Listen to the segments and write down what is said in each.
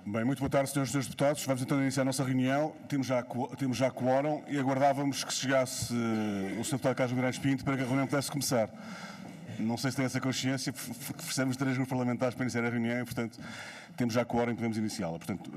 Bem, muito boa tarde, senhores e senhores deputados. Vamos então iniciar a nossa reunião. Temos já quórum e aguardávamos que chegasse o Sr. Deputado Carlos Guimarães Pinto para que a reunião pudesse começar. Não sei se tem essa consciência, precisamos de 3 grupos parlamentares para iniciar a reunião e, portanto, temos já quórum e podemos iniciá-la. Portanto,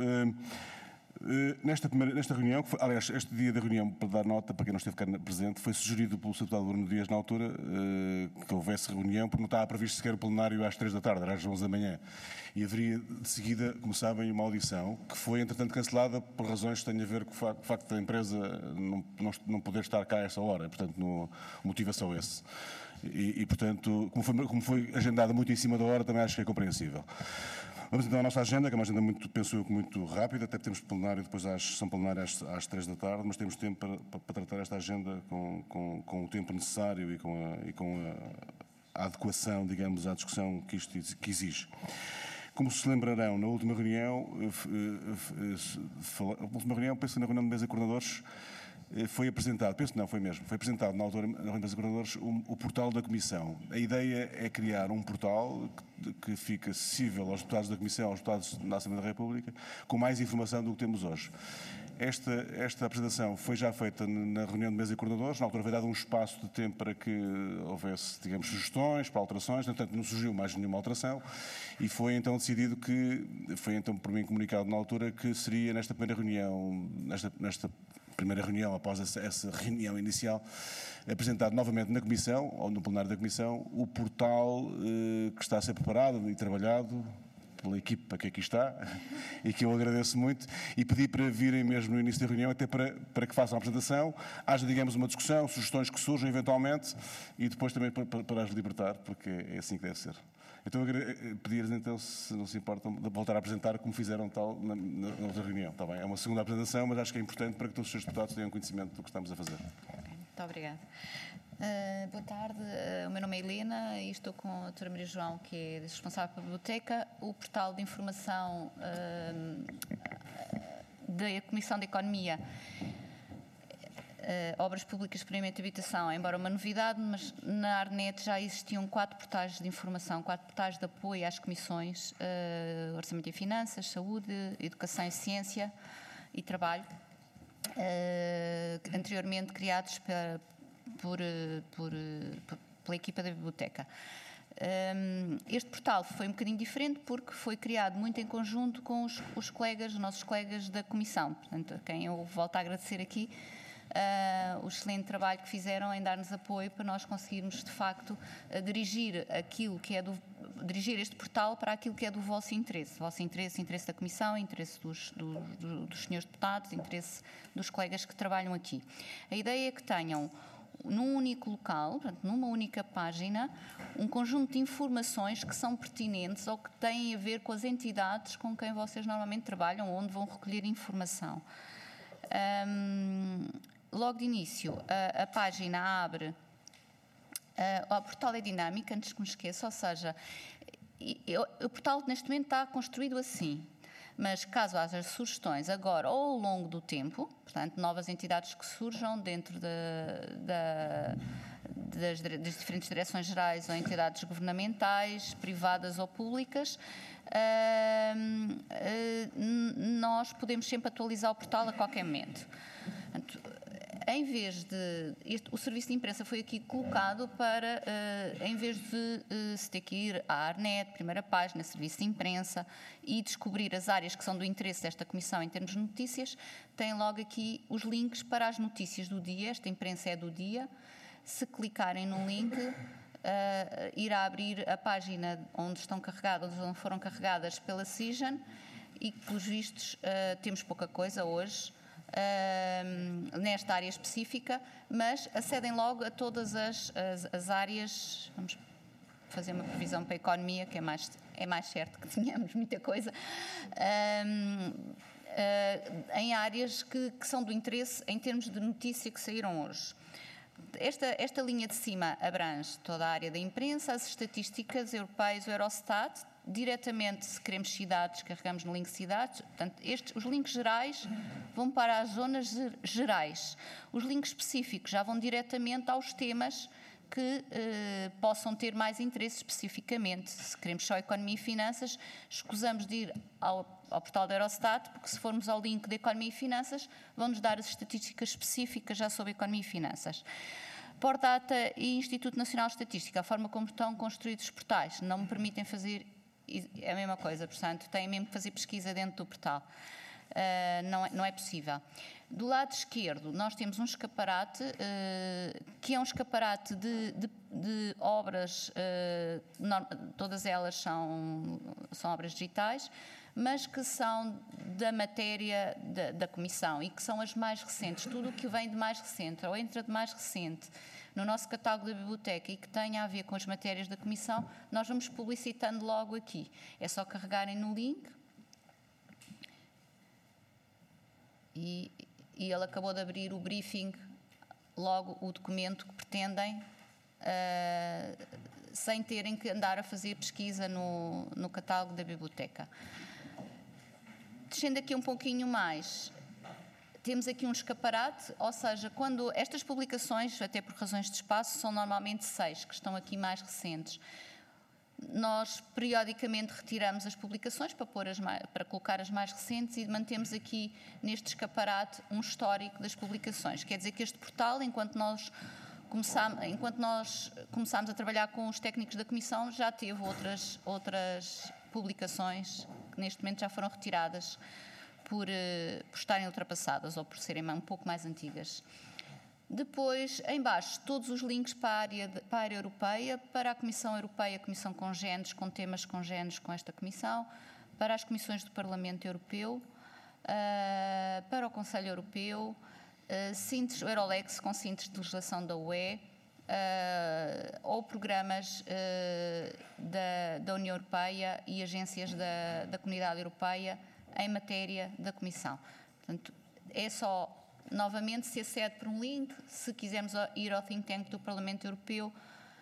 nesta reunião, aliás, este dia da reunião, para dar nota, para quem não esteve cá presente, foi sugerido pelo Sr. Deputado Bruno Dias, na altura, que houvesse reunião, porque não estava previsto sequer o plenário às 3 da tarde, era às 11 da manhã. E haveria, de seguida, como sabem, uma audição, que foi, entretanto, cancelada por razões que têm a ver com o facto da empresa não poder estar cá a essa hora. Portanto, o motivo é só esse. E, portanto, como foi agendada muito em cima da hora, também acho que é compreensível. Vamos então à nossa agenda, que é uma agenda penso eu, muito rápida, até temos plenário, depois são plenárias às 3 da tarde, mas temos tempo para tratar esta agenda com o tempo necessário e com a adequação, digamos, à discussão que isto exige. Como se lembrarão, na última reunião, penso na reunião de mesa de coordenadores, foi apresentado, foi apresentado na altura, na reunião de coordenadores, o portal da Comissão. A ideia é criar um portal que fica acessível aos deputados da Comissão, aos deputados da Assembleia da República, com mais informação do que temos hoje. Esta apresentação foi já feita na reunião de mesa de coordenadores, na altura foi dado um espaço de tempo para que houvesse, digamos, sugestões para alterações, portanto não surgiu mais nenhuma alteração e foi então decidido foi então por mim comunicado na altura que seria nesta primeira reunião, após essa reunião inicial, apresentado novamente na Comissão, ou no plenário da Comissão, o portal que está a ser preparado e trabalhado pela equipa que aqui está, e que eu agradeço muito, e pedi para virem mesmo no início da reunião, até para que façam a apresentação, haja, digamos, uma discussão, sugestões que surjam eventualmente, e depois também para as libertar, porque é assim que deve ser. Então, pedir-lhes, então, se não se importam, de voltar a apresentar como fizeram tal na outra reunião, está bem? É uma segunda apresentação, mas acho que é importante para que todos os seus deputados tenham conhecimento do que estamos a fazer. Muito obrigada. Boa tarde, o meu nome é Helena e estou com a doutora Maria João, que é responsável pela biblioteca. O portal de informação da Comissão de Economia, Obras Públicas, Planeamento e Habitação, embora uma novidade, mas na Arnet já existiam 4 portais de informação, 4 portais de apoio às comissões, Orçamento e Finanças, Saúde, Educação e Ciência e Trabalho, anteriormente criados pela equipa da biblioteca. Este portal foi um bocadinho diferente porque foi criado muito em conjunto com os nossos colegas da Comissão, portanto, a quem eu volto a agradecer aqui o excelente trabalho que fizeram em dar-nos apoio para nós conseguirmos, de facto, dirigir dirigir este portal para aquilo que é do vosso interesse interesse da Comissão, interesse dos senhores deputados, interesse dos colegas que trabalham aqui. A ideia é que tenham num único local, portanto, numa única página, um conjunto de informações que são pertinentes ou que têm a ver com as entidades com quem vocês normalmente trabalham, onde vão recolher informação. Logo de início, a página abre, o portal é dinâmico, antes que me esqueça, ou seja, o portal neste momento está construído assim. Mas caso haja sugestões agora ou ao longo do tempo, portanto, novas entidades que surjam dentro das diferentes direções gerais ou entidades governamentais, privadas ou públicas, nós podemos sempre atualizar o portal a qualquer momento. Portanto, em vez de... o serviço de imprensa foi aqui colocado para, em vez de se ter que ir à Arnet, primeira página, serviço de imprensa, e descobrir as áreas que são do interesse desta Comissão em termos de notícias, tem logo aqui os links para as notícias do dia. Esta imprensa é do dia. Se clicarem no link, irá abrir a página onde foram carregadas pela Cision, e que, pelos vistos, temos pouca coisa hoje nesta área específica, mas acedem logo a todas as áreas. Vamos fazer uma previsão para a economia, que é mais certo que tenhamos muita coisa, em áreas que são do interesse em termos de notícia que saíram hoje. Esta linha de cima abrange toda a área da imprensa, as estatísticas europeias, o Eurostat. Diretamente, se queremos cidades, carregamos no link cidades. Portanto, os links gerais vão para as zonas gerais. Os links específicos já vão diretamente aos temas que possam ter mais interesse especificamente. Se queremos só Economia e Finanças, escusamos de ir ao portal da Eurostat, porque se formos ao link de Economia e Finanças, vão-nos dar as estatísticas específicas já sobre Economia e Finanças. Pordata e Instituto Nacional de Estatística, a forma como estão construídos os portais, não me permitem fazer a mesma coisa, portanto, têm mesmo que fazer pesquisa dentro do portal. Não é possível. Do lado esquerdo, nós temos um escaparate, que é um escaparate de obras, todas elas são obras digitais, mas que são da matéria da Comissão e que são as mais recentes. Tudo o que vem de mais recente ou entra de mais recente no nosso catálogo da biblioteca e que tenha a ver com as matérias da Comissão, nós vamos publicitando logo aqui. É só carregarem no link e ele acabou de abrir o briefing, logo o documento que pretendem, sem terem que andar a fazer pesquisa no catálogo da biblioteca. Descendo aqui um pouquinho mais, temos aqui um escaparate, ou seja, quando estas publicações, até por razões de espaço, são normalmente 6, que estão aqui mais recentes. Nós, periodicamente, retiramos as publicações para colocar as mais recentes e mantemos aqui, neste escaparate, um histórico das publicações. Quer dizer que este portal, enquanto nós começámos a trabalhar com os técnicos da Comissão, já teve outras publicações que neste momento já foram retiradas por estarem ultrapassadas ou por serem um pouco mais antigas. Depois, em baixo, todos os links para a área europeia, para a Comissão Europeia, a Comissão congêneres, com temas congêneres com esta Comissão, para as Comissões do Parlamento Europeu, para o Conselho Europeu, o Eurolex com síntese de legislação da UE, ou programas da União Europeia e agências da Comunidade Europeia em matéria da Comissão. Portanto, é só, novamente, se acede por um link. Se quisermos ir ao think tank do Parlamento Europeu,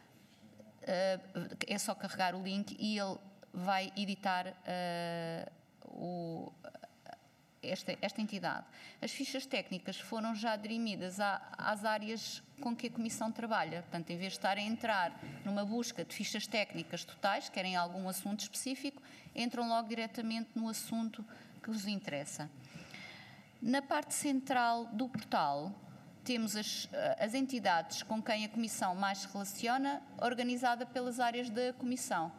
é só carregar o link e ele vai editar esta entidade. As fichas técnicas foram já dirimidas às áreas com que a Comissão trabalha. Portanto, em vez de estarem a entrar numa busca de fichas técnicas totais, querem algum assunto específico, entram logo diretamente no assunto que vos interessa. Na parte central do portal, temos as entidades com quem a Comissão mais se relaciona, organizada pelas áreas da Comissão.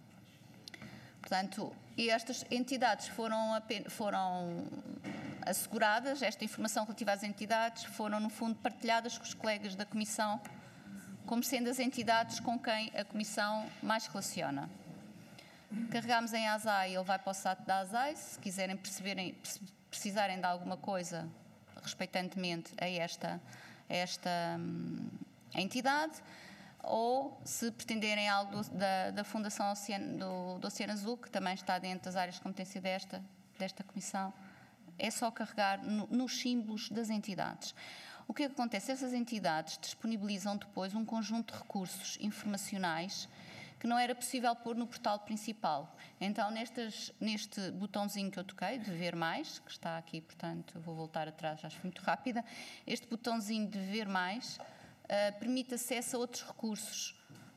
Portanto, estas entidades foram asseguradas, esta informação relativa às entidades foram, no fundo, partilhadas com os colegas da Comissão, como sendo as entidades com quem a Comissão mais se relaciona. Carregamos em ASAI, ele vai para o site da ASAI, se quiserem precisarem de alguma coisa respeitantemente a esta entidade, ou se pretenderem algo da Fundação do Oceano Azul, que também está dentro das áreas de competência desta Comissão, é só carregar nos símbolos das entidades. O que acontece? Essas entidades disponibilizam depois um conjunto de recursos informacionais que não era possível pôr no portal principal. Então, neste botãozinho que eu toquei, de ver mais, que está aqui, portanto, eu vou voltar atrás, já fui muito rápida, este botãozinho de ver mais permite acesso a outros recursos.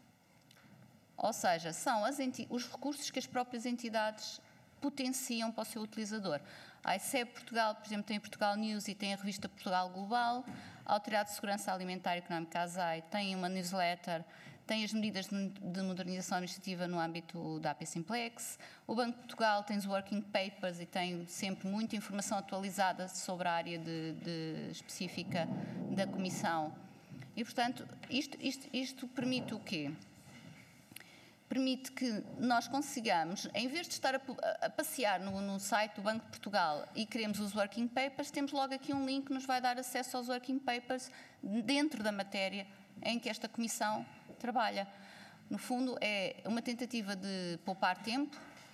Ou seja, são os recursos que as próprias entidades potenciam para o seu utilizador. A ICEB Portugal, por exemplo, tem a Portugal News e tem a revista Portugal Global. A Autoridade de Segurança Alimentar e Económica, ASAI, tem uma newsletter, tem as medidas de modernização administrativa no âmbito da AP Simplex. O Banco de Portugal tem os working papers e tem sempre muita informação atualizada sobre a área específica da Comissão. E, portanto, isto permite o quê? Permite que nós consigamos, em vez de estar a passear no site do Banco de Portugal e queremos os working papers, temos logo aqui um link que nos vai dar acesso aos working papers dentro da matéria em que esta Comissão trabalha. No fundo, é uma tentativa de poupar tempo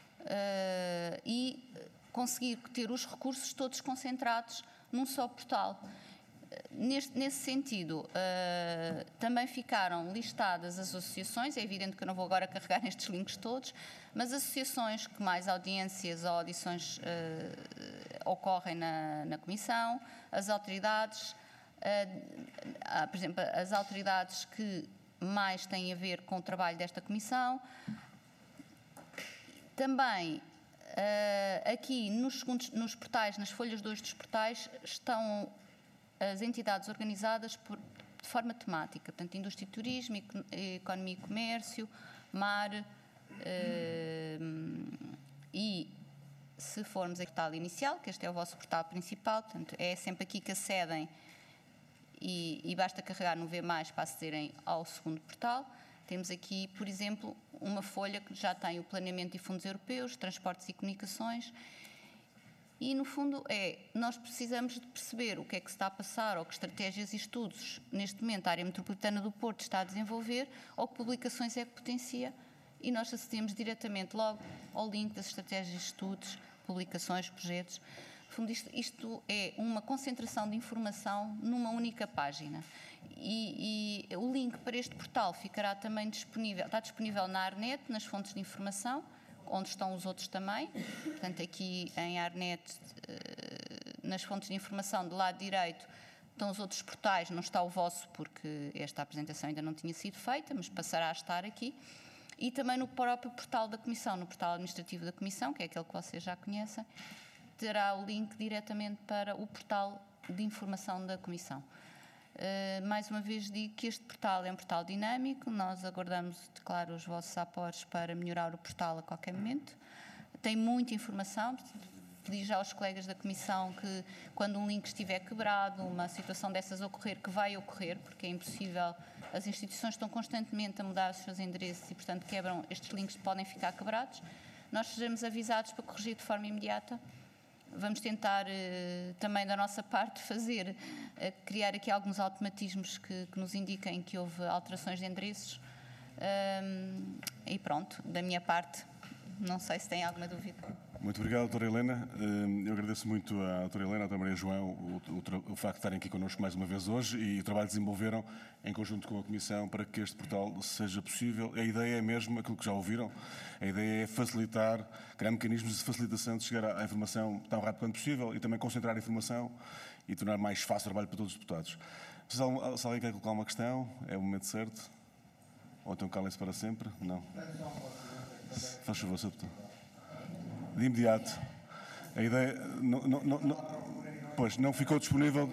e conseguir ter os recursos todos concentrados num só portal. Nesse sentido, também ficaram listadas as associações, é evidente que eu não vou agora carregar nestes links todos, mas associações que mais audiências ou audições ocorrem na Comissão, as autoridades, por exemplo, as autoridades que mais têm a ver com o trabalho desta comissão. Também, aqui nos portais, nas folhas 2 dos portais, estão as entidades organizadas de forma temática, portanto, indústria e turismo, economia e comércio, mar, e se formos ao portal inicial, que este é o vosso portal principal, portanto, é sempre aqui que acedem e basta carregar no V+, para acederem ao segundo portal. Temos aqui, por exemplo, uma folha que já tem o planeamento e fundos europeus, transportes e comunicações, e no fundo nós precisamos de perceber o que é que se está a passar, ou que estratégias e estudos neste momento a área metropolitana do Porto está a desenvolver, ou que publicações é que potencia, e nós acedemos diretamente logo ao link das estratégias de estudos, publicações, projetos. No fundo, isto é uma concentração de informação numa única página. E o link para este portal ficará também disponível, está disponível na Arnet, nas fontes de informação, onde estão os outros também. Portanto, aqui em Arnet, nas fontes de informação, do lado direito, estão os outros portais, não está o vosso, porque esta apresentação ainda não tinha sido feita, mas passará a estar aqui. E também no próprio portal da Comissão, no portal administrativo da Comissão, que é aquele que vocês já conhecem, terá o link diretamente para o portal de informação da Comissão. Mais uma vez digo que este portal é um portal dinâmico, nós aguardamos, claro, os vossos apoios para melhorar o portal a qualquer momento. Tem muita informação, pedi já aos colegas da Comissão que, quando um link estiver quebrado, uma situação dessas ocorrer, que vai ocorrer, porque é impossível, as instituições estão constantemente a mudar os seus endereços e, portanto, estes links podem ficar quebrados. Nós sejamos avisados para corrigir de forma imediata. Vamos tentar também da nossa parte criar aqui alguns automatismos que nos indiquem que houve alterações de endereços. E pronto, da minha parte, não sei se tem alguma dúvida. Muito obrigado, doutora Helena. Eu agradeço muito à doutora Helena, à doutora Maria João, o facto de estarem aqui connosco mais uma vez hoje e o trabalho que desenvolveram em conjunto com a Comissão para que este portal seja possível. A ideia é mesmo aquilo que já ouviram, a ideia é facilitar, criar mecanismos de facilitação de chegar à informação tão rápido quanto possível e também concentrar a informação e tornar mais fácil o trabalho para todos os deputados. Se alguém quer colocar uma questão, é o momento certo. Ou então calem-se para sempre? Não. Faz favor, Sr. Deputado. De imediato. A ideia não ficou disponível.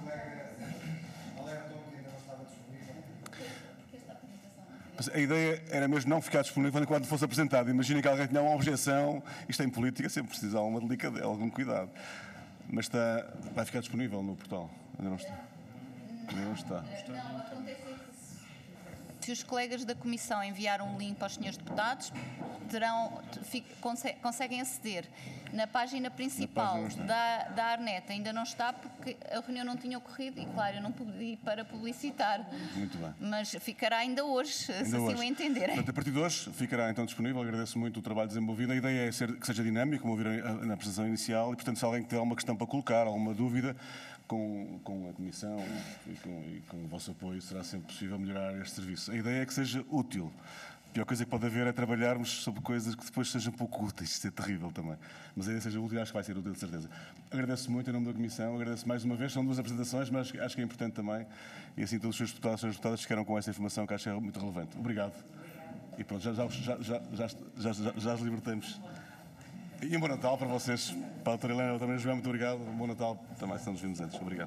A ideia era mesmo não ficar disponível enquanto fosse apresentado. Imaginem que alguém tinha uma objeção. Isto em política sempre precisa de alguma delicadeza, algum cuidado. Mas vai ficar disponível no portal. Ainda não está. Ainda não está. Não, acontece que se os colegas da Comissão enviaram um link para os senhores deputados, conseguem aceder. Na página principal da Arnet ainda não está porque a reunião não tinha ocorrido e, claro, eu não pedi para publicitar. Muito bem. Mas ficará ainda hoje, se assim o entenderem. Portanto, a partir de hoje ficará então disponível. Agradeço muito o trabalho desenvolvido. A ideia é que seja dinâmico, como ouviram na apresentação inicial, e, portanto, se alguém tiver alguma questão para colocar, alguma dúvida, com a Comissão e com o vosso apoio, será sempre possível melhorar este serviço. A ideia é que seja útil. A pior coisa que pode haver é trabalharmos sobre coisas que depois sejam pouco úteis. Isso é terrível também. Mas a ideia seja útil, acho que vai ser útil, de certeza. Agradeço muito em nome da Comissão, agradeço mais uma vez. São 2 apresentações, mas acho que é importante também. E assim todos os seus deputados e senhores deputadas ficaram com essa informação que acho que é muito relevante. Obrigado. E pronto, já os libertamos. E um bom Natal para vocês. Para a doutora Helena, também, João, muito obrigado. Um bom Natal também, se não nos vimos antes. Obrigado.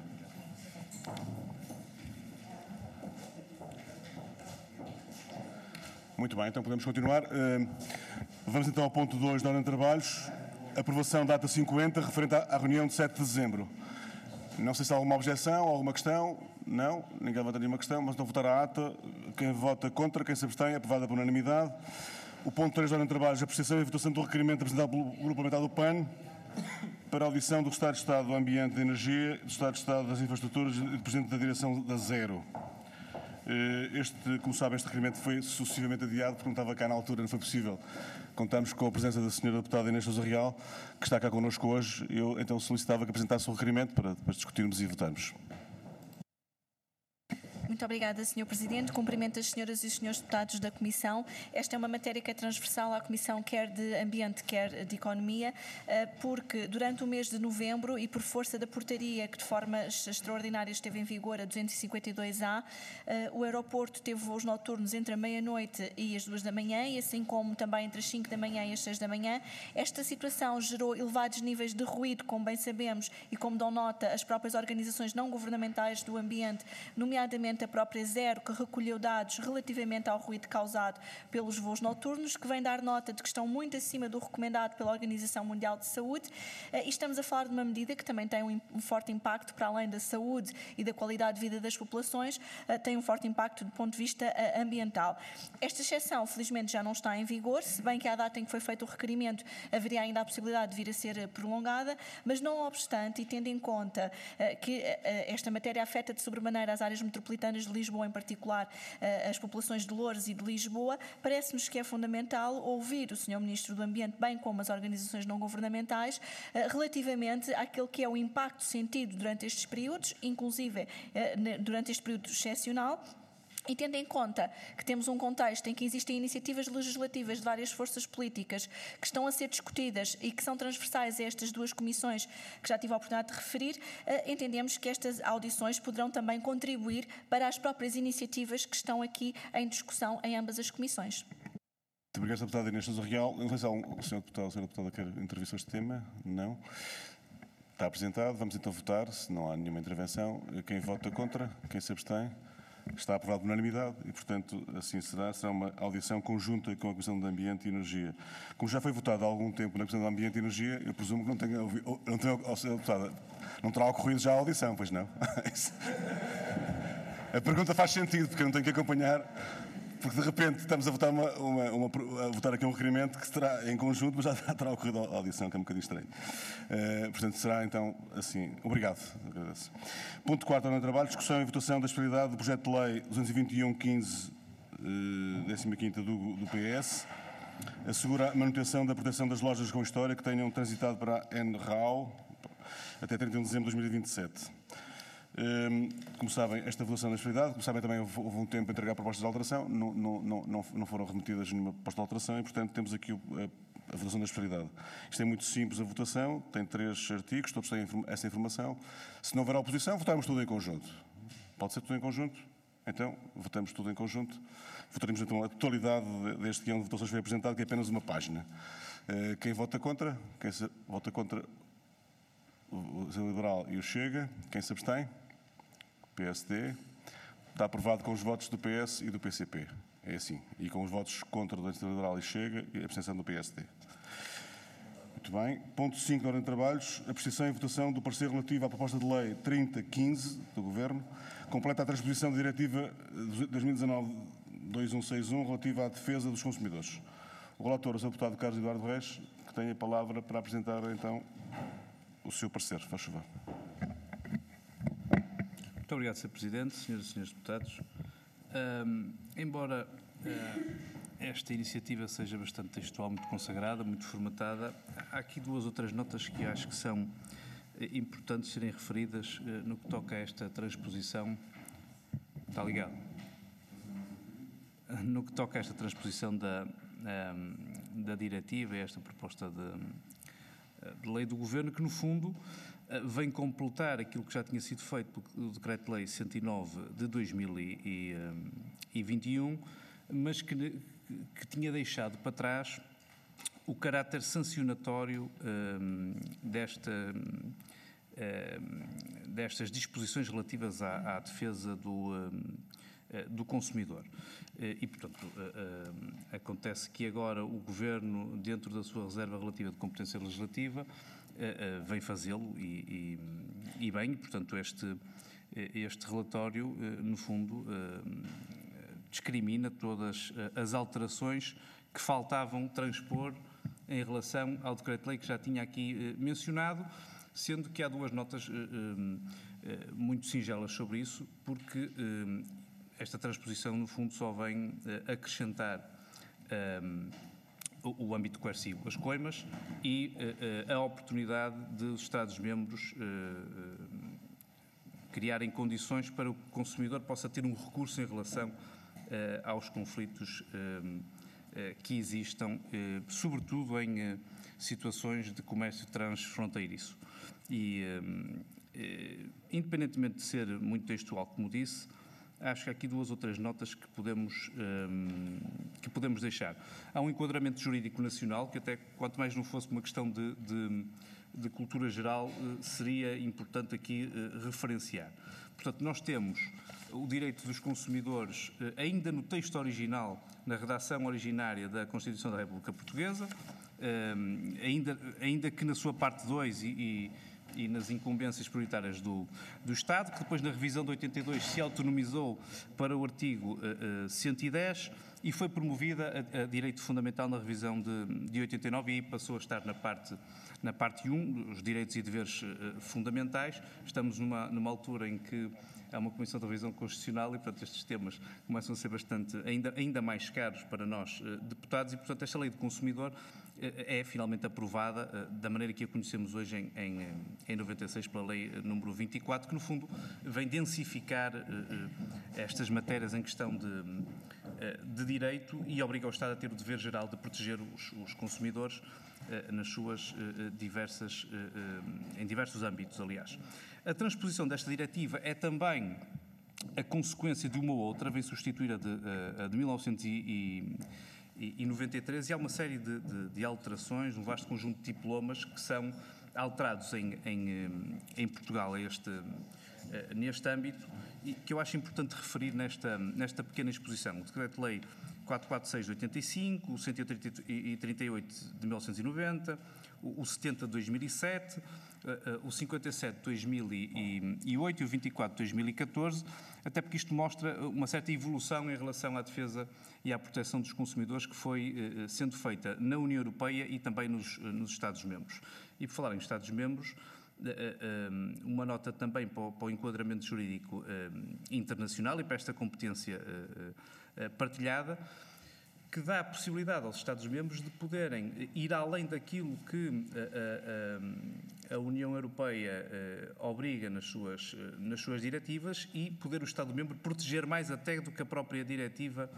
Muito bem, então podemos continuar. Vamos então ao ponto 2 da ordem de trabalhos. Aprovação data 50, referente à reunião de 7 de dezembro. Não sei se há alguma objeção, alguma questão. Não, ninguém levanta nenhuma questão, mas não votar a ata. Quem vota contra, quem se abstém, aprovada por unanimidade. O ponto 3 da ordem de trabalhos, apreciação e votação do requerimento apresentado pelo Grupo Parlamentar do PAN para a audição do Secretário de Estado do Ambiente e da Energia, do Secretário de Estado das Infraestruturas e do Presidente da Direção da Zero. Como sabem, este requerimento foi sucessivamente adiado porque não estava cá na altura, não foi possível. Contamos com a presença da Sra. Deputada Inês Sousa Real, que está cá connosco hoje. Eu então solicitava que apresentasse o requerimento para depois discutirmos e votarmos. Muito obrigada, Sr. Presidente. Cumprimento as senhoras e os senhores deputados da Comissão. Esta é uma matéria que é transversal à Comissão quer de Ambiente, quer de Economia, porque durante o mês de novembro e por força da portaria que de forma extraordinária esteve em vigor, a 252A, o aeroporto teve voos noturnos entre a meia-noite e as 2 da manhã, e assim como também entre as 5 da manhã e as 6 da manhã. Esta situação gerou elevados níveis de ruído, como bem sabemos, e como dão nota as próprias organizações não governamentais do ambiente, nomeadamente a própria Zero, que recolheu dados relativamente ao ruído causado pelos voos noturnos, que vem dar nota de que estão muito acima do recomendado pela Organização Mundial de Saúde, e estamos a falar de uma medida que também tem um forte impacto, para além da saúde e da qualidade de vida das populações, tem um forte impacto do ponto de vista ambiental. Esta exceção, felizmente, já não está em vigor, se bem que à data em que foi feito o requerimento haveria ainda a possibilidade de vir a ser prolongada, mas não obstante, e tendo em conta que esta matéria afeta de sobremaneira as áreas metropolitanas de Lisboa, em particular as populações de Loures e de Lisboa, parece-nos que é fundamental ouvir o Sr. Ministro do Ambiente, bem como as organizações não governamentais, relativamente àquele que é o impacto sentido durante estes períodos, inclusive durante este período excepcional. E tendo em conta que temos um contexto em que existem iniciativas legislativas de várias forças políticas que estão a ser discutidas e que são transversais a estas duas comissões que já tive a oportunidade de referir, entendemos que estas audições poderão também contribuir para as próprias iniciativas que estão aqui em discussão em ambas as comissões. Muito obrigado, Sr. Deputado Inês Sousa Real. Em relação ao Sr. Deputado, a Sra. Deputada quer intervir sobre este tema? Não. Está apresentado. Vamos então votar. Se não há nenhuma intervenção, quem vota contra? Quem se abstém? Está aprovado por unanimidade e, portanto, assim será. Será uma audição conjunta com a Comissão de Ambiente e Energia. Como já foi votado há algum tempo na Comissão de Ambiente e Energia, eu presumo que não tenha ouvido, não terá ocorrido já a audição, pois não? A pergunta faz sentido, porque eu não tenho que acompanhar, porque de repente estamos a votar, a votar aqui um requerimento que será em conjunto, mas já terá ocorrido a audição, que é um bocadinho estranho. Portanto, será então assim. Obrigado. Agradeço. Ponto 4, ordem de trabalho, discussão e votação da disponibilidade do projeto de lei 221/15, 15ª do PS, assegura a manutenção da proteção das lojas com história que tenham transitado para a NRAO até 31 de dezembro de 2027. Como sabem, esta votação da disponibilidade, como sabem também houve um tempo a entregar propostas de alteração, não foram remetidas nenhuma proposta de alteração e, portanto, temos aqui a votação da disponibilidade. Isto é muito simples a votação, tem 3 artigos, todos têm essa informação. Se não houver oposição, votaremos tudo em conjunto. Pode ser tudo em conjunto? Então, votamos tudo em conjunto. Votaremos então a totalidade deste guião de votações que foi apresentado, que é apenas uma página. Quem vota contra? Quem vota contra? O Zé Liberal e o Chega. Quem se abstém? PSD. Está aprovado com os votos do PS e do PCP. É assim. E com os votos contra do Zé Liberal e Chega e a abstenção do PSD. Muito bem. Ponto 5 da ordem de trabalhos. Apreciação e votação do parecer relativo à proposta de lei 3015 do Governo, completa a transposição da Diretiva 2019/2161 relativa à defesa dos consumidores. O relator, o Sr. Deputado Carlos Eduardo Reis, que tem a palavra para apresentar então o seu parecer. Faz favor. Muito obrigado, Sr. Presidente, senhoras e senhores deputados. Embora esta iniciativa seja bastante textual, muito consagrada, muito formatada, há aqui 2 ou 3 notas que acho que são importantes serem referidas no que toca a esta transposição. Está ligado? No que toca a esta transposição da diretiva, esta proposta de lei do Governo, que no fundo vem completar aquilo que já tinha sido feito pelo Decreto-Lei 109 de 2021, mas que tinha deixado para trás o caráter sancionatório destas disposições relativas à defesa do consumidor. E, portanto, acontece que agora o Governo, dentro da sua reserva relativa de competência legislativa, vem fazê-lo e bem, portanto, este relatório, no fundo, discrimina todas as alterações que faltavam transpor em relação ao Decreto-Lei que já tinha aqui mencionado, sendo que há 2 notas muito singelas sobre isso, porque esta transposição, no fundo, só vem acrescentar o âmbito coercivo, as coimas, e a oportunidade dos Estados-membros criarem condições para o consumidor possa ter um recurso em relação aos conflitos que existam, sobretudo em situações de comércio transfronteiriço. E, independentemente de ser muito textual, como disse, acho que há aqui 2 ou 3 notas que podemos deixar. Há um enquadramento jurídico nacional, que até, quanto mais não fosse uma questão de cultura geral, seria importante aqui referenciar. Portanto, nós temos o direito dos consumidores, ainda no texto original, na redação originária da Constituição da República Portuguesa, ainda que na sua parte 2 e nas incumbências prioritárias do Estado, que depois na revisão de 82 se autonomizou para o artigo 110 e foi promovida a direito fundamental na revisão de 89 e aí passou a estar na parte 1, os direitos e deveres fundamentais. Estamos numa altura em que há uma Comissão de Revisão Constitucional e, portanto, estes temas começam a ser ainda mais caros para nós, deputados, e, portanto, esta lei do consumidor é finalmente aprovada da maneira que a conhecemos hoje em 96 pela lei número 24, que, no fundo, vem densificar estas matérias em questão de direito e obriga o Estado a ter o dever geral de proteger os consumidores nas suas em diversos âmbitos, aliás. A transposição desta diretiva é também a consequência de uma outra, vem substituir a de 1993 e há uma série de alterações, um vasto conjunto de diplomas que são alterados em Portugal neste âmbito e que eu acho importante referir nesta pequena exposição. O Decreto-Lei 446 de 85, o 138 de 1990, o 70 de 2007, o 57 de 2008 e o 24 de 2014, até porque isto mostra uma certa evolução em relação à defesa e à proteção dos consumidores que foi sendo feita na União Europeia e também nos Estados-membros. E por falar em Estados-membros, uma nota também para o enquadramento jurídico internacional e para esta competência partilhada, que dá a possibilidade aos Estados-membros de poderem ir além daquilo que a União Europeia obriga nas suas diretivas e poder o Estado-membro proteger mais até do que a própria diretiva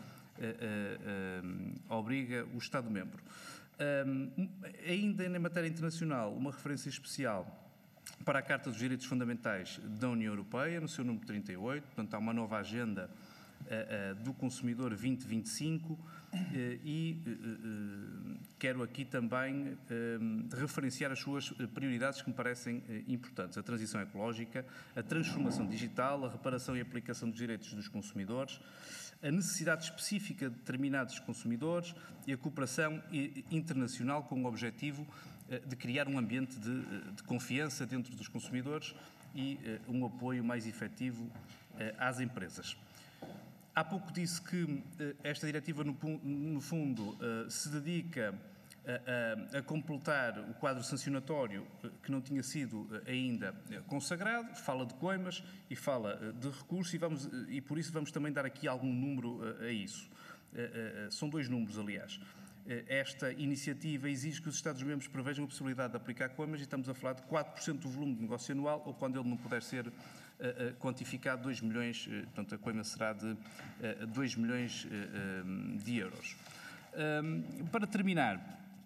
obriga o Estado-membro. Ainda na matéria internacional, uma referência especial para a Carta dos Direitos Fundamentais da União Europeia, no seu número 38, portanto há uma nova agenda do consumidor 2025 e quero aqui também referenciar as suas prioridades que me parecem importantes: a transição ecológica, a transformação digital, a reparação e aplicação dos direitos dos consumidores, a necessidade específica de determinados consumidores e a cooperação internacional com o objetivo de criar um ambiente de confiança dentro dos consumidores e um apoio mais efetivo às empresas. Há pouco disse que esta diretiva, no fundo, se dedica a completar o quadro sancionatório que não tinha sido ainda consagrado, fala de coimas e fala de recurso e por isso vamos também dar aqui algum número a isso. São 2 números, aliás. Esta iniciativa exige que os Estados-membros prevejam a possibilidade de aplicar coimas e estamos a falar de 4% do volume de negócio anual ou, quando ele não puder ser quantificado, 2 milhões, portanto a coima será de 2 milhões de euros. Para terminar,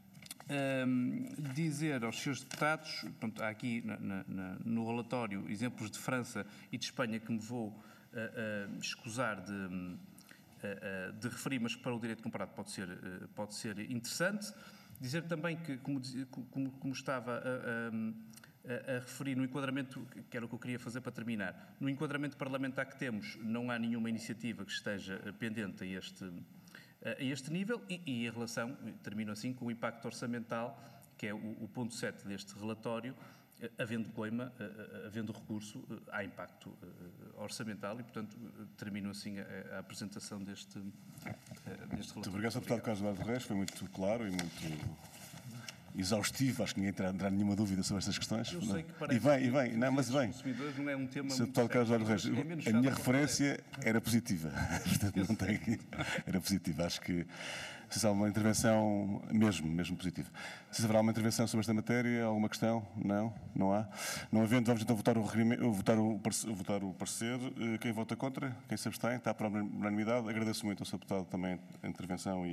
dizer aos senhores deputados, portanto, há aqui no relatório exemplos de França e de Espanha que me vou escusar de referir, mas para o direito comparado pode ser interessante. Dizer também que, como estava a referir no enquadramento, que era o que eu queria fazer para terminar, no enquadramento parlamentar que temos, não há nenhuma iniciativa que esteja pendente a este nível e em relação, termino assim, com o impacto orçamental, que é o ponto 7 deste relatório. Havendo coima, havendo recurso, há impacto orçamental e, portanto, termino assim a apresentação deste relatório. Muito obrigado, Sr. Deputado Carlos Eduardo Reis, foi muito claro e muito exaustivo, acho que ninguém terá nenhuma dúvida sobre estas questões. Eu sei que parece E vem, não, mas vem. consumidores não é um tema Sr. muito Deputado Carlos Jorge técnico, Reis, é menos a chato minha do que referência era positiva. Portanto, não tem aqui. Era positiva. Acho que se há uma intervenção mesmo positiva. Se haverá uma intervenção sobre esta matéria, alguma questão? Não há. Não havendo, vamos então votar o parecer. Quem vota contra? Quem se abstém? Está para a unanimidade. Agradeço muito ao Sr. Deputado também a intervenção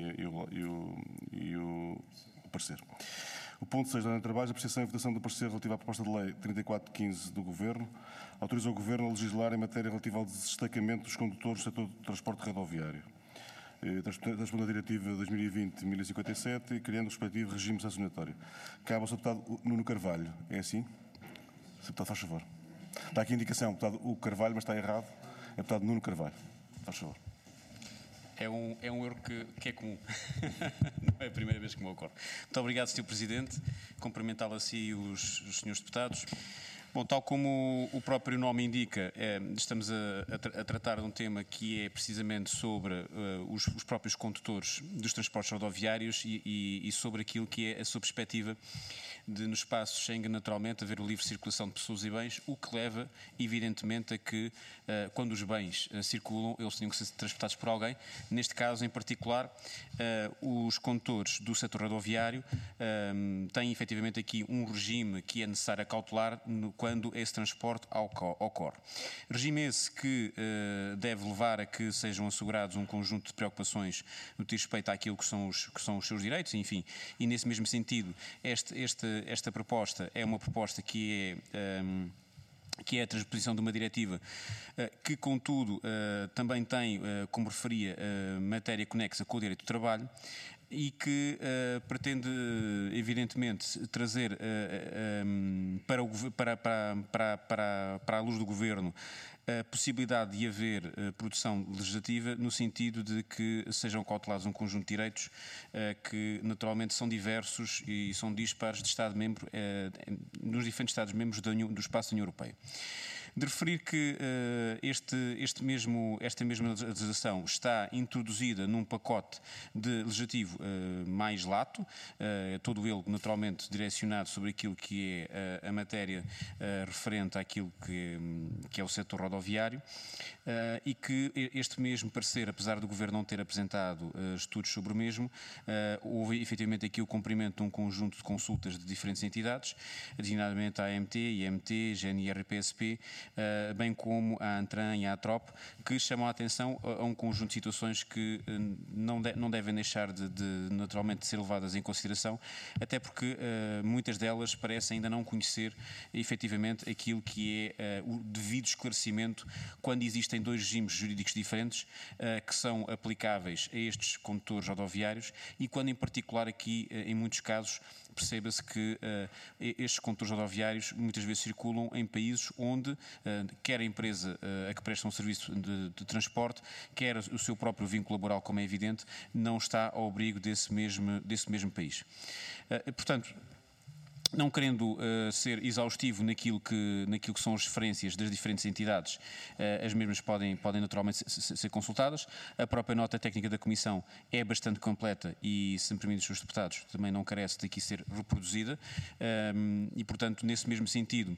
e o parecer. O ponto 6 da ordem de trabalho, apreciação e votação do parecer relativo à proposta de lei 3415 do Governo, autoriza o Governo a legislar em matéria relativa ao destacamento dos condutores do setor do transporte rodoviário, transpondo a Diretiva 2020-1057 e criando o respectivo regime sancionatório. Cabe ao Sr. Deputado Nuno Carvalho. É assim? Sr. Deputado, faz favor. Está aqui a indicação, Deputado o Carvalho, mas está errado. É Deputado Nuno Carvalho. Faz favor. É um erro que é comum. Não é a primeira vez que me ocorre. Muito obrigado, Sr. Presidente. Cumprimentá-lo a si e os senhores deputados. Bom, tal como o próprio nome indica, estamos a tratar de um tema que é precisamente sobre os próprios condutores dos transportes rodoviários e sobre aquilo que é a sua perspectiva de, no espaço Schengen, naturalmente, haver o livre circulação de pessoas e bens, o que leva, evidentemente, a que, quando os bens circulam, eles tenham que ser transportados por alguém. Neste caso, em particular, os condutores do setor rodoviário têm, efetivamente, aqui um regime que é necessário acautelar quando esse transporte ocorre. Regime esse que deve levar a que sejam assegurados um conjunto de preocupações no que diz respeito àquilo que são os seus direitos, enfim, e nesse mesmo sentido, esta proposta é uma proposta que é a transposição de uma diretiva que, contudo, também tem, como referia, matéria conexa com o direito do trabalho e que pretende, evidentemente, trazer para a luz do Governo a possibilidade de haver produção legislativa no sentido de que sejam cautelados um conjunto de direitos que naturalmente são diversos e são dispares de Estado-membro nos diferentes Estados-membros do espaço da União Europeia. De referir que esta mesma legislação está introduzida num pacote legislativo mais lato, todo ele naturalmente direcionado sobre aquilo que é a matéria referente àquilo que é o setor rodoviário, e que este mesmo parecer, apesar do Governo não ter apresentado estudos sobre o mesmo, houve efetivamente aqui o cumprimento de um conjunto de consultas de diferentes entidades, designadamente a AMT, IMT, GNR, PSP, bem como a ANTRAN e a ATROP, que chamam a atenção a um conjunto de situações que não devem deixar de naturalmente ser levadas em consideração, até porque muitas delas parecem ainda não conhecer efetivamente aquilo que é o devido esclarecimento quando existem dois regimes jurídicos diferentes que são aplicáveis a estes condutores rodoviários e quando em particular aqui, em muitos casos, perceba-se que estes condutores rodoviários muitas vezes circulam em países onde quer a empresa a que presta um serviço de transporte, quer o seu próprio vínculo laboral, como é evidente, não está ao abrigo desse mesmo país. Portanto, não querendo ser exaustivo naquilo que são as referências das diferentes entidades, as mesmas podem naturalmente ser consultadas. A própria nota técnica da Comissão é bastante completa e, se me permitem os senhores deputados, também não carece de aqui ser reproduzida e, portanto, nesse mesmo sentido,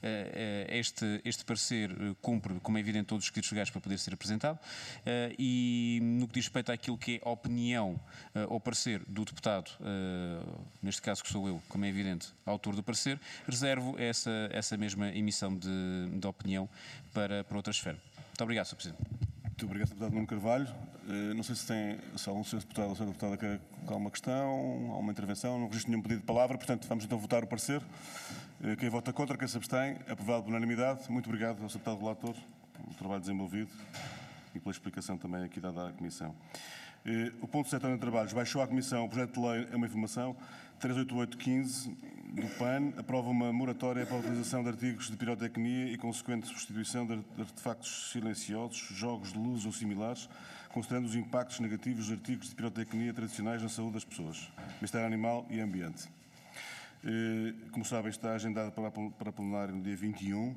este parecer cumpre, como é evidente, todos os requisitos legais para poder ser apresentado e, no que diz respeito àquilo que é a opinião ou parecer do deputado, neste caso que sou eu, como é evidente, autor do parecer, reservo essa mesma emissão de opinião para outra esfera. Muito obrigado, Sr. Presidente. Muito obrigado, Sr. Deputado Nuno Carvalho. Não sei se algum Sr. Deputado ou Sra. Deputada quer colocar uma questão, alguma intervenção. Não registro nenhum pedido de palavra, portanto, vamos então votar o parecer. Quem vota contra, quem se abstém, aprovado por unanimidade. Muito obrigado ao Sr. Deputado Relator pelo trabalho desenvolvido e pela explicação também aqui dada à Comissão. O ponto 7 de trabalhos. Baixou à Comissão o projeto de lei é uma informação 38815 do PAN aprova uma moratória para a utilização de artigos de pirotecnia e consequente substituição de artefactos silenciosos, jogos de luz ou similares, considerando os impactos negativos dos artigos de pirotecnia tradicionais na saúde das pessoas, bem-estar animal e ambiente. Como sabem, está agendado para a plenária no dia 21.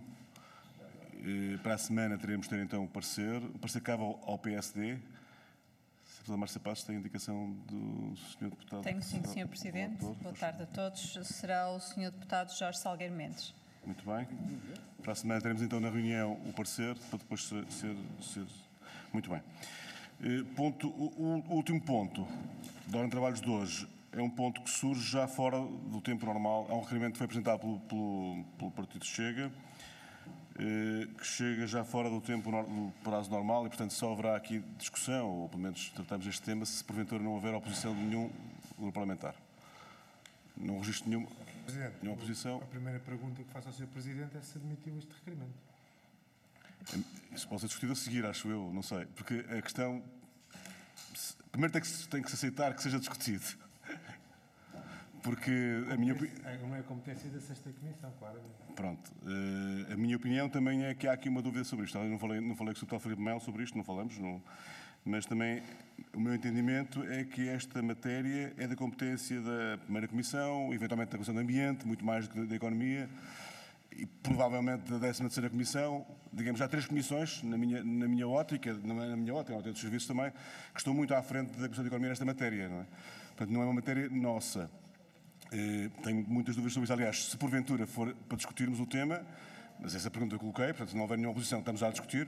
Para a semana teremos de ter então o parecer. O parecer cabe ao PSD. Deputada Márcia Passos, tem a indicação do Sr. Deputado. Tenho sim, Sr. Presidente. Boa tarde a todos. Será o Sr. Deputado Jorge Salgueiro Mendes. Muito bem. Para a semana teremos então na reunião o parecer, para depois ser... Muito bem. O último ponto da ordem de trabalhos de hoje é um ponto que surge já fora do tempo normal. É um requerimento que foi apresentado pelo Partido Chega, que chega já fora do tempo do prazo normal e, portanto, só haverá aqui discussão, ou pelo menos tratamos este tema, se porventura não houver oposição de nenhum grupo parlamentar. Não registro nenhuma oposição. A primeira pergunta que faço ao Sr. Presidente é se admitiu este requerimento. Isso pode ser discutido a seguir, acho eu, não sei. Porque a questão... Primeiro tem que se aceitar que seja discutido. Porque a minha opinião... Não é a competência da 6ª Comissão, claramente. Pronto. A minha opinião também é que há aqui uma dúvida sobre isto. Eu não falei com o Sr. Filipe Melo sobre isto, não falamos, mas também o meu entendimento é que esta matéria é da competência da primeira Comissão, eventualmente da Comissão do Ambiente, muito mais do que da Economia, e provavelmente da 13ª Comissão. Digamos, há 3 comissões, na minha ótica, na minha ótica dos serviços também, que estão muito à frente da Comissão de Economia nesta matéria, não é? Portanto, não é uma matéria nossa. Tenho muitas dúvidas sobre isso. Aliás, se porventura for para discutirmos o tema, mas essa pergunta eu coloquei, portanto, se não houver nenhuma oposição, estamos já a discutir,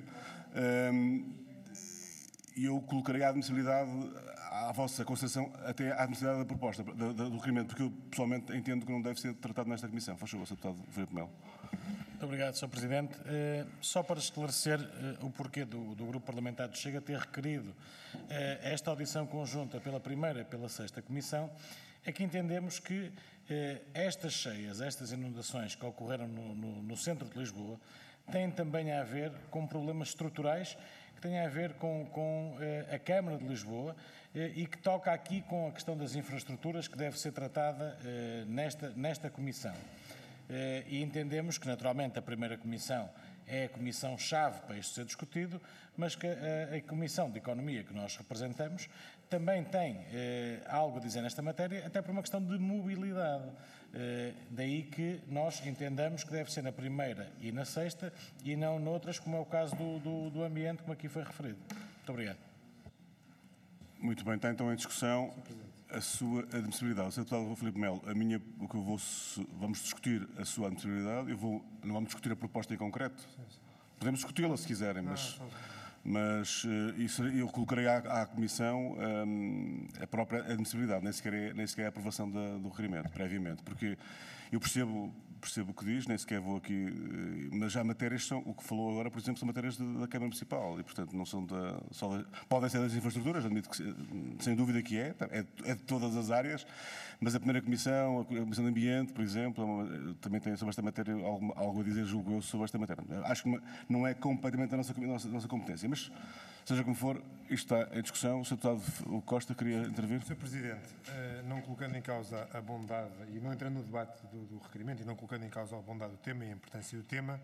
e eu colocarei a admissibilidade à vossa consideração, até a admissibilidade da proposta, do requerimento, porque eu pessoalmente entendo que não deve ser tratado nesta Comissão. Faz favor, Sr. Deputado Filipe Melo. Muito obrigado, Sr. Presidente. Só para esclarecer o porquê do Grupo Parlamentar do Chega ter requerido esta audição conjunta pela primeira e pela 6ª Comissão, é que entendemos que estas cheias, estas inundações que ocorreram no centro de Lisboa, têm também a ver com problemas estruturais que têm a ver com a Câmara de Lisboa e que toca aqui com a questão das infraestruturas que deve ser tratada nesta Comissão. E entendemos que, naturalmente, a primeira Comissão é a Comissão-chave para isto ser discutido, mas que a Comissão de Economia que nós representamos também tem algo a dizer nesta matéria, até por uma questão de mobilidade. Daí que nós entendamos que deve ser na primeira e na 6ª e não noutras, como é o caso do ambiente, como aqui foi referido. Muito obrigado. Muito bem, está então em discussão a sua admissibilidade. Sr. Deputado Filipe Melo, vamos discutir a sua admissibilidade. Não vamos discutir a proposta em concreto. Podemos discuti-la se quiserem, mas eu colocarei à Comissão a própria admissibilidade, nem sequer a aprovação do requerimento, previamente, porque eu percebo o que diz, nem sequer vou aqui, mas já matérias o que falou agora, por exemplo, são matérias da Câmara Municipal e, portanto, não são podem ser das infraestruturas, admito que, sem dúvida que é de todas as áreas, mas a primeira Comissão, a Comissão de Ambiente, por exemplo, também tem sobre esta matéria algo a dizer, julgo eu, sobre esta matéria. Acho que não é completamente a nossa competência, mas, seja como for, isto está em discussão. O Sr. Deputado Costa queria intervir. Sr. Presidente, não colocando em causa a bondade, e não entrando no debate do requerimento, e não colocando em causa a bondade do tema e a importância do tema,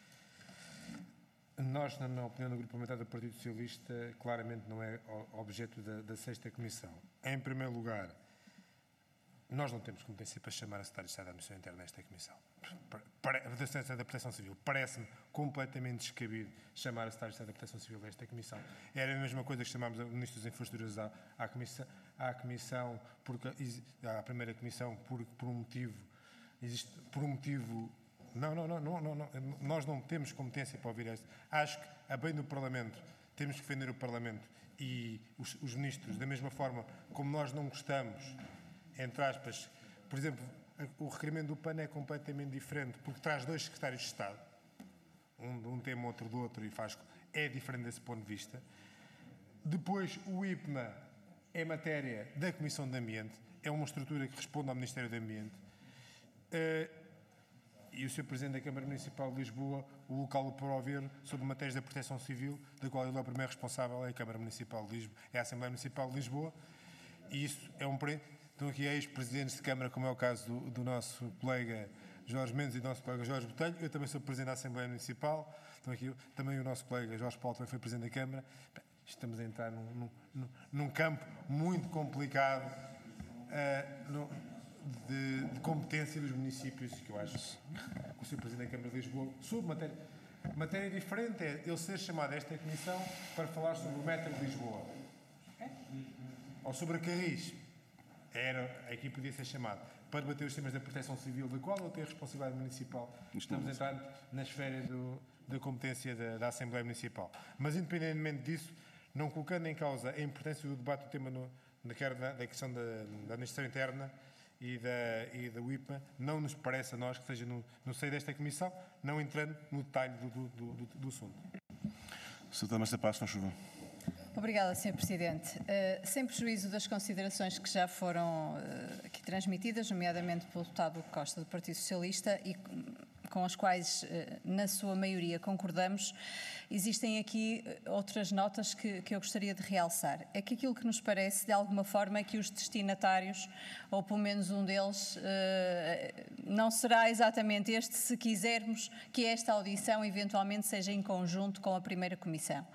nós, na opinião do Grupo Parlamentar do Partido Socialista, claramente não é objeto da 6ª Comissão. Em primeiro lugar, nós não temos competência para chamar a Secretária de Estado da Administração Interna nesta Comissão. Da Proteção Civil. Parece-me completamente descabido chamar a Secretária de Estado da Proteção Civil desta Comissão. Era a mesma coisa que chamámos o Ministro das Infraestruturas à primeira Comissão por um motivo. Não. Nós não temos competência para ouvir isto. Acho que, a bem do Parlamento, temos que defender o Parlamento e os ministros, da mesma forma como nós não gostamos, entre aspas, por exemplo, o requerimento do PAN é completamente diferente, porque traz 2 secretários de Estado, um de um tema, outro do outro, e é diferente desse ponto de vista. Depois, o IPMA é matéria da Comissão de Ambiente, é uma estrutura que responde ao Ministério do Ambiente, e o Sr. Presidente da Câmara Municipal de Lisboa, o local para ouvir sobre matérias da proteção civil, da qual ele é o primeiro responsável, é a Câmara Municipal de Lisboa, é a Assembleia Municipal de Lisboa, e isso é Estão aqui ex-presidentes de Câmara, como é o caso do nosso colega Jorge Mendes e do nosso colega Jorge Botelho. Eu também sou presidente da Assembleia Municipal. Estão aqui também o nosso colega Jorge Paulo também foi presidente da Câmara. Estamos a entrar num campo muito complicado de competência dos municípios, que eu acho que o Sr. Presidente da Câmara de Lisboa, sobre matéria diferente, é ele ser chamado a esta comissão para falar sobre o metro de Lisboa. Ao sobrecarris, aqui podia ser chamado para debater os temas da proteção civil, da qual eu tenho a responsabilidade municipal. Estamos entrando na esfera da competência da Assembleia Municipal. Mas, independentemente disso, não colocando em causa a importância do debate do tema da questão da administração interna e da UIPA, não nos parece a nós que seja no seio desta Comissão, não entrando no detalhe do assunto. Sr. Marcelo Passos, faz favor. Obrigada, Sr. Presidente. Sem prejuízo das considerações que já foram aqui transmitidas, nomeadamente pelo deputado Costa do Partido Socialista, e com as quais, na sua maioria, concordamos, existem aqui outras notas que eu gostaria de realçar. É que aquilo que nos parece, de alguma forma, é que os destinatários, ou pelo menos um deles, não será exatamente este, se quisermos que esta audição eventualmente seja em conjunto com a primeira comissão.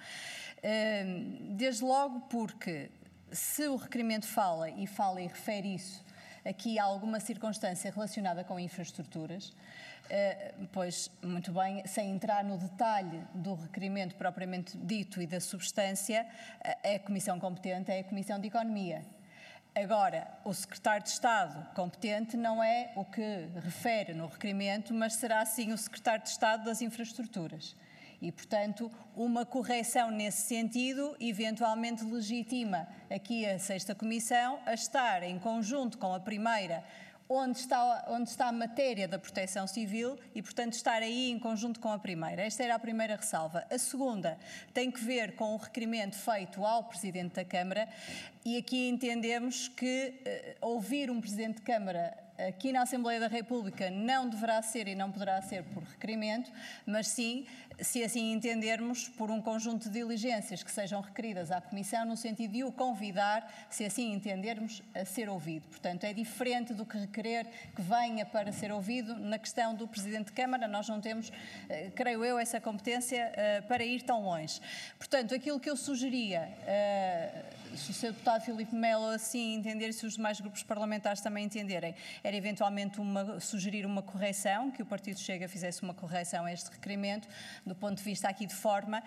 Desde logo porque, se o requerimento fala e refere isso, aqui há alguma circunstância relacionada com infraestruturas, pois, muito bem, sem entrar no detalhe do requerimento propriamente dito e da substância, a comissão competente é a Comissão de Economia. Agora, o secretário de Estado competente não é o que refere no requerimento, mas será sim o secretário de Estado das Infraestruturas. E, portanto, uma correção nesse sentido eventualmente legitima aqui a 6ª Comissão a estar em conjunto com a primeira, onde está a matéria da proteção civil e, portanto, estar aí em conjunto com a primeira. Esta era a primeira ressalva. A segunda tem que ver com o requerimento feito ao Presidente da Câmara, e aqui entendemos que ouvir um Presidente de Câmara aqui na Assembleia da República não deverá ser e não poderá ser por requerimento, mas sim, se assim entendermos, por um conjunto de diligências que sejam requeridas à Comissão, no sentido de o convidar, se assim entendermos, a ser ouvido. Portanto, é diferente do que requerer que venha para ser ouvido. Na questão do Presidente de Câmara, nós não temos, creio eu, essa competência para ir tão longe. Portanto, aquilo que eu sugeria, se o Sr. Deputado Filipe Melo assim entender, se os demais grupos parlamentares também entenderem, era eventualmente sugerir uma correção, que o Partido Chega fizesse uma correção a este requerimento, do ponto de vista aqui de forma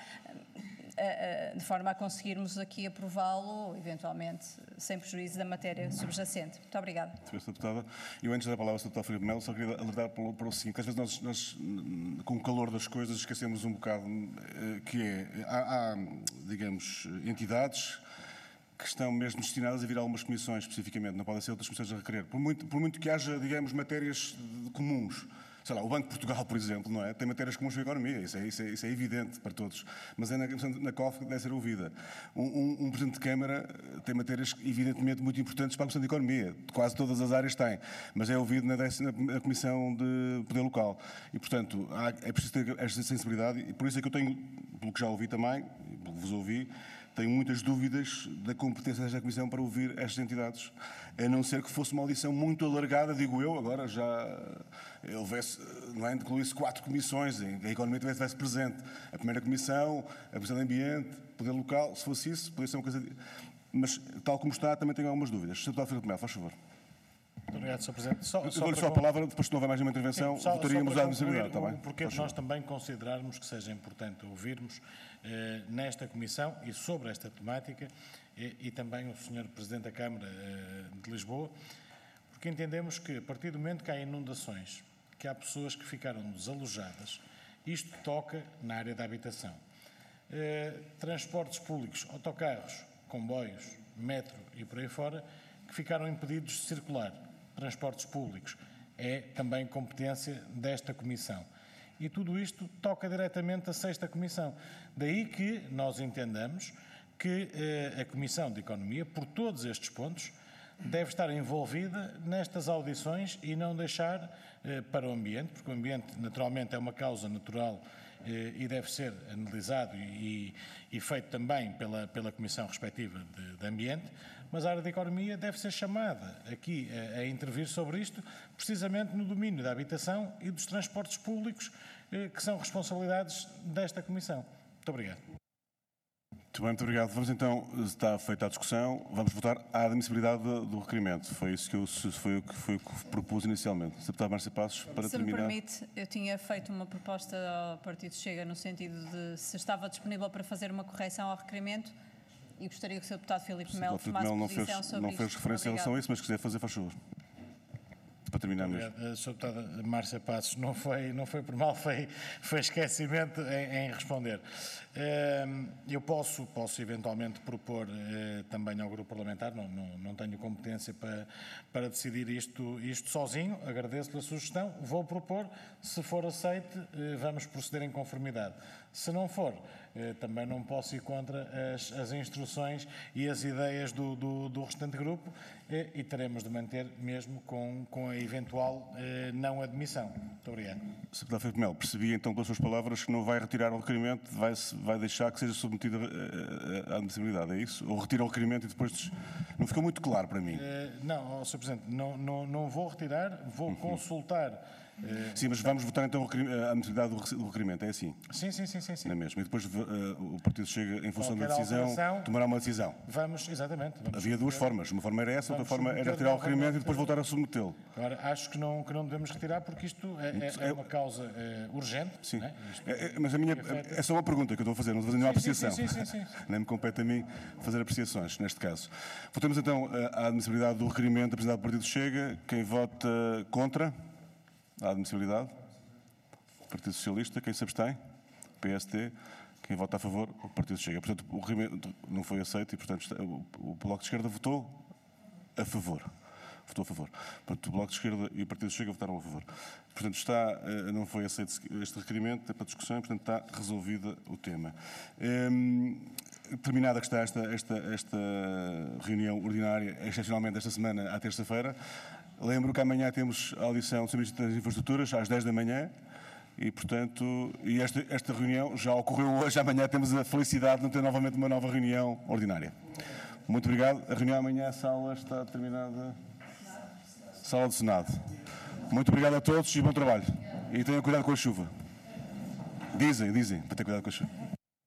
a conseguirmos aqui aprová-lo, eventualmente, sem prejuízo da matéria subjacente. Muito obrigada. Sra. Deputada, eu antes da palavra ao Sr. Deputado Filipe Melo, só queria alertar para o seguinte, às vezes nós, com o calor das coisas, esquecemos um bocado que há, digamos, entidades que estão mesmo destinadas a vir a algumas comissões, especificamente, não podem ser outras comissões a requerer. Por muito que haja, digamos, matérias comuns. Sei lá, o Banco de Portugal, por exemplo, não é? Tem matérias comuns com a economia, isso é evidente para todos. Mas é na COF que deve ser ouvida. Um Presidente de Câmara tem matérias, evidentemente, muito importantes para a Comissão de Economia. Quase todas as áreas têm. Mas é ouvido na Comissão de Poder Local. E, portanto, é preciso ter esta sensibilidade. E por isso é que eu tenho, pelo que já ouvi também, pelo que vos ouvi, tenho muitas dúvidas da competência desta Comissão para ouvir estas entidades, a não ser que fosse uma audição muito alargada, digo eu, agora já houvesse, não é, incluísse 4 comissões, a Economia estivesse presente, a primeira Comissão, a Comissão de Ambiente, Poder Local, se fosse isso, poderia ser uma coisa... Mas, tal como está, também tenho algumas dúvidas. Sr. Deputado Filipe Melo, faz favor. Muito obrigado, Sr. Presidente. Eu dou-lhe só a palavra, depois se não houver mais nenhuma intervenção, votaríamos a admissibilidade, está bem? Porque nós também considerarmos que seja importante ouvirmos nesta Comissão e sobre esta temática e também o Sr. Presidente da Câmara de Lisboa, porque entendemos que a partir do momento que há inundações, que há pessoas que ficaram desalojadas, isto toca na área da habitação. Transportes públicos, autocarros, comboios, metro e por aí fora, que ficaram impedidos de circular. Transportes públicos é também competência desta Comissão. E tudo isto toca diretamente a 6ª Comissão. Daí que nós entendamos que a Comissão de Economia, por todos estes pontos, deve estar envolvida nestas audições e não deixar para o ambiente, porque o ambiente naturalmente é uma causa natural e deve ser analisado e feito também pela Comissão respectiva de Ambiente, mas a área da Economia deve ser chamada aqui a intervir sobre isto, precisamente no domínio da habitação e dos transportes públicos, que são responsabilidades desta Comissão. Muito obrigado. Muito bem, muito obrigado. Vamos então, está feita a discussão, vamos votar a admissibilidade do requerimento. Foi o que propus inicialmente. Sr. Deputado Marcelo Passos, para terminar. Se me permite, eu tinha feito uma proposta ao Partido Chega no sentido de se estava disponível para fazer uma correção ao requerimento. e gostaria que o Sr. Deputado Filipe O Melo Filipe tomasse Melo posição sobre não isto. fez referência em relação a isso, mas se quiser fazer, faz favor. Para terminar mesmo. A Sra. Deputada Márcia Passos, não foi por mal, foi esquecimento em responder. Eu posso eventualmente propor também ao grupo parlamentar, não tenho competência para decidir isto sozinho, agradeço-lhe a sugestão, vou propor, se for aceite, vamos proceder em conformidade. Se não for, também não posso ir contra as instruções e as ideias do restante grupo e teremos de manter mesmo com a eventual não admissão. Muito obrigado. Sr. Deputado Filipe Melo, percebi então pelas suas palavras que não vai retirar o requerimento, vai deixar que seja submetido à admissibilidade, é isso? Ou retira o requerimento e depois... Não ficou muito claro para mim. Não, Sr. Presidente, não vou retirar, vou consultar... Sim, mas vamos votar então a admissibilidade do requerimento, é assim? Sim. Não é mesmo? E depois o partido chega, em função da Qualquer decisão, alteração, tomará uma decisão. Exatamente. Havia duas formas. Uma forma era essa, outra Vamos forma era submeter retirar o novamente. requerimento e depois voltar a submetê-lo. Agora, acho que não devemos retirar porque isto é uma causa urgente. Sim. Né? Isto Mas é só uma pergunta que eu estou a fazer, não estou a fazer nenhuma apreciação. Sim. Nem me compete a mim fazer apreciações, neste caso. Votamos então a admissibilidade do requerimento apresentado pelo Partido Chega. Quem vota contra a admissibilidade? Partido Socialista. Quem se abstém? PSD. Quem vota a favor? O Partido Chega. Portanto, o requerimento não foi aceito e, portanto, o Bloco de Esquerda votou a favor. Votou a favor. Portanto, o Bloco de Esquerda e o Partido Chega votaram a favor. Portanto, não foi aceito este requerimento, é para discussão e, portanto, está resolvido o tema. Terminada que está esta reunião ordinária, excepcionalmente esta semana, à terça-feira, lembro que amanhã temos a audição do Sr. Ministro das Infraestruturas, às 10 da manhã, e, portanto, esta reunião já ocorreu hoje, amanhã temos a felicidade de não ter novamente uma nova reunião ordinária. Muito obrigado. A reunião amanhã, a sala está terminada. Sala do Senado. Muito obrigado a todos e bom trabalho. E tenham cuidado com a chuva. Dizem, para ter cuidado com a chuva.